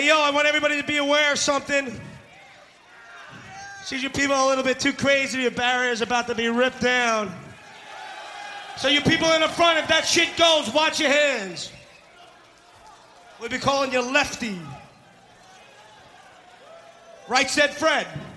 Hey, yo, I want everybody to be aware of something. See, you people are a little bit too crazy. Your barrier's about to be ripped down. So you people in the front, if that shit goes, watch your hands. We'll be calling you Lefty. Right said Fred.